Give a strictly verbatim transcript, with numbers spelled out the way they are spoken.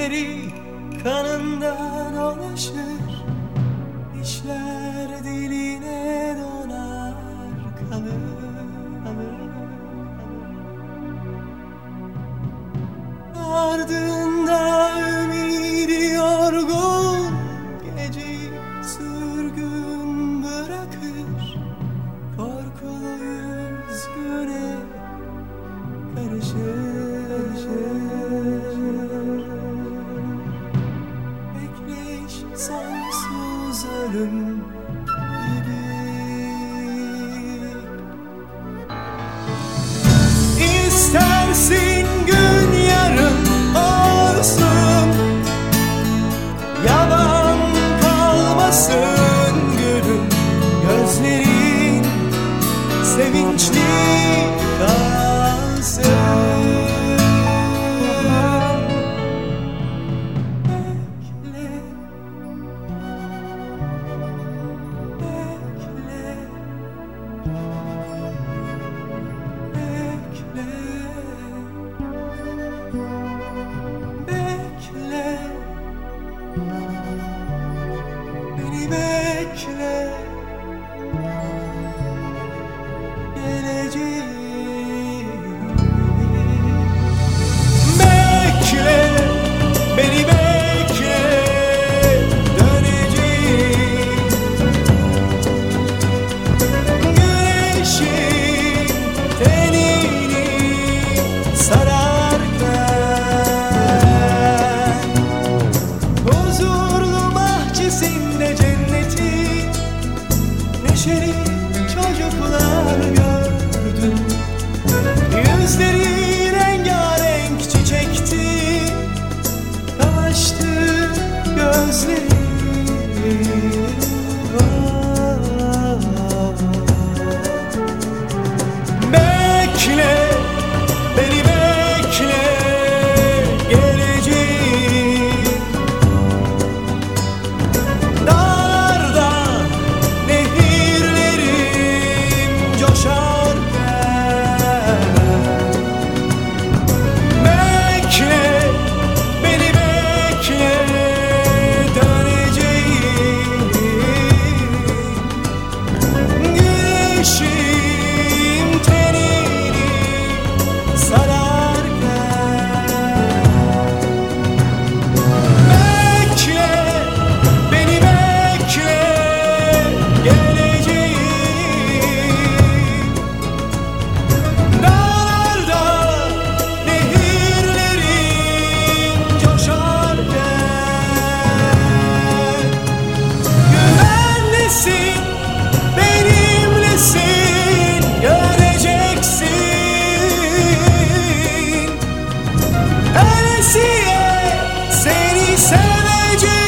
Gözleri kanında dolaşır, işler diline donar kalır, kalır, kalır. Ardında ümidi yorgun, geceyi sürgün bırakır, korkulu yüz güne karışır. Bekleyiş sonsuz ölüm gibi. İstersin gün yarın olsun, yalan kalmasın gülüm, gözlerin sevinçli kalsın. Beni bekle, geleceğim. Bekle, beni bekle, döneceğim. Güneşin tenini sararken, huzurlu bahçesinde cennetin neşeli çocuklar gördüm. Yüzleri rengarenk çiçekti, kamaştı gözleri. Bekle, beni bekle, geleceğim. Dağlarda nehirlerim coşarken, bekle, beni bekle, döneceğim. Güneşim tenini sararken, bekle, beni bekle, geleceğim. Dağlarda nehirlerin coşarken, güvenlisin, benimlesin, göreceksin. Ölesiye seni seveceğim.